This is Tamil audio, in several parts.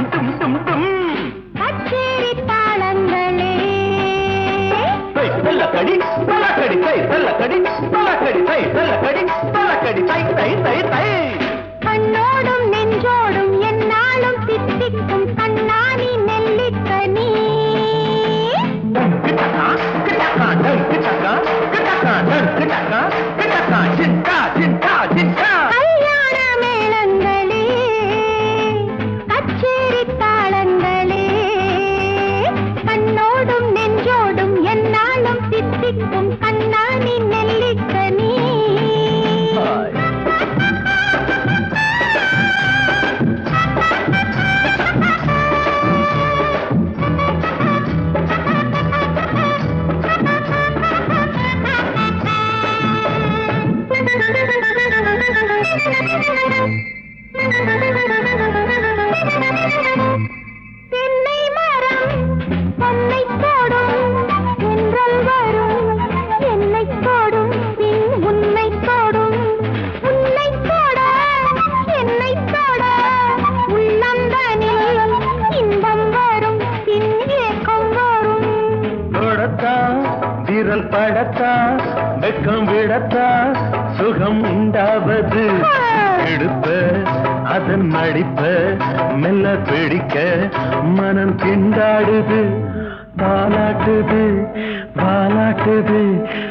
டும் டும் டும் கச்சேரி தாளங்களே தை தல்லக்கடி தல்லக்கடி தை தல்லக்கடி தல்லக்கடி தை தல்லக்கடி தல்லக்கடி தை தை தை தை கண்ணோடும் நெஞ்சோடும் என்னாலும் தித்திக்கும் கண்ணாணி நெல்லிக்கனி கிட்டக்கா கிட்டக்கா டன் கிட்டக்கா கிட்டக்கா டன் கிட்டக்கா கிட்டக்கா ஜின்கா ஜின்கா ஜின்கா கல்யாண மேளங்களே கச்சேரி தாளங்களே கண்ணோடும் நெஞ்சோடும் என்னாலும் தித்திக்கும் கண்ணாணி நெல்லிக்கனி தென்னை மரம் பொன்னை போடும் என்றல் வரும் என்னை போடும் பின் உன்னை போடும் உன்னை போட என்னை போட உள்ளந்தனில் இன்பம் வரும் பின் ஏக்கம் வரும் தொடத்தா விரல் படத்தா வெக்கம் விடத்தா சுகம் உண்டாவது எடுப்ப அதன் மடிப்ப மெல்ல பிடிக்க மனம் திண்டாடுது பாலாட்டுது பாலாட்டுது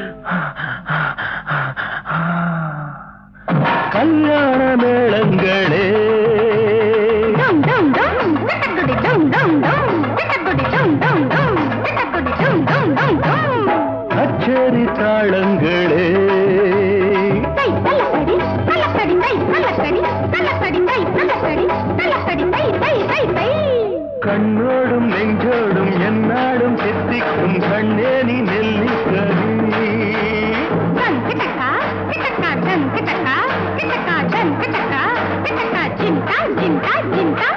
கல்யாண மேளங்களே டும் டும் டும் கிட்டக்குடி டும் டும் டும் கிட்டக்குடி டும் டும் டும் கிட்டக்குடி டும் டும் டும் டும் கச்சேரி தாளங்களே தை தலக்கடி தலக்கடி தை தலக்கடி தலக்கடி தை தலக்கடி தலக்கடி தை தை தை தை கண்ணோடும் நெஞ்சோடும் என்னாடும் சித்திக்கும் கண்ணேனி நெல்லிக்கனி டன் கிட்டக்கா கிட்டக்கா டன் கிட்டக்கா கிட்டக்கா டன் கிட்டக்கா கிட்டக்கா ஜின்கா ஜின்கா ஜின்கா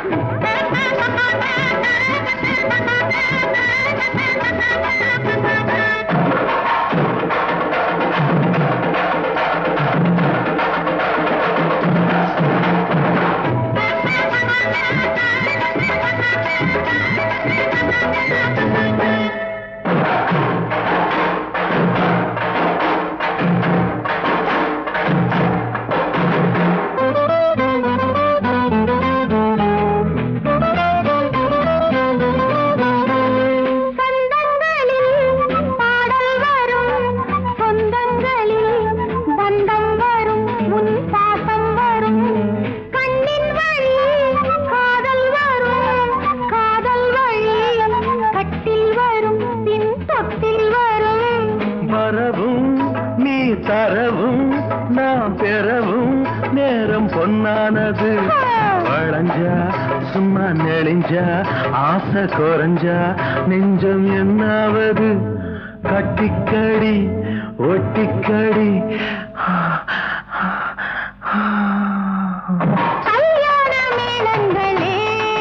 தரவும் நாம் பெறவும் நேரம் பொன்னானது வளைஞ்சா சும்மா நெளிஞ்சா ஆசை குறைஞ்சா நெஞ்சம் என்னாவது கட்டிக்கடி ஒட்டிக்கடி கல்யாண மேளங்களே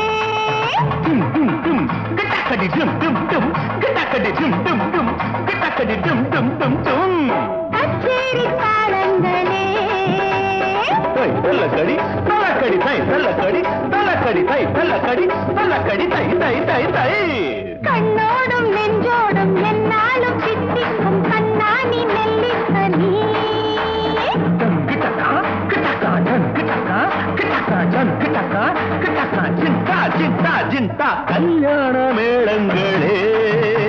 கிட்டக்கடி டும் டும் டும் கிட்டக்கடி டும் டும் டும் கிட்டக்கடி டும் டும் டும் டும் கச்சேரி தாளங்களே தை தல்லக்கடி தல்லக்கடி தை தல்லக்கடி தல்லக்கடி தை தல்லக்கடி தல்லக்கடி தை தை தை தை கண்ணோடும் நெஞ்சோடும் என்னாலும் சித்திக்கும் கண்ணாணி நெல்லிக்கனி கிட்டக்கா கிட்டக்கா ஜன் கிட்டக்கா கிட்டக்கா ஜன் கிட்டக்கா கிட்டக்கா ஜின்கா ஜின்கா ஜின்கா கல்யாண மேளங்களே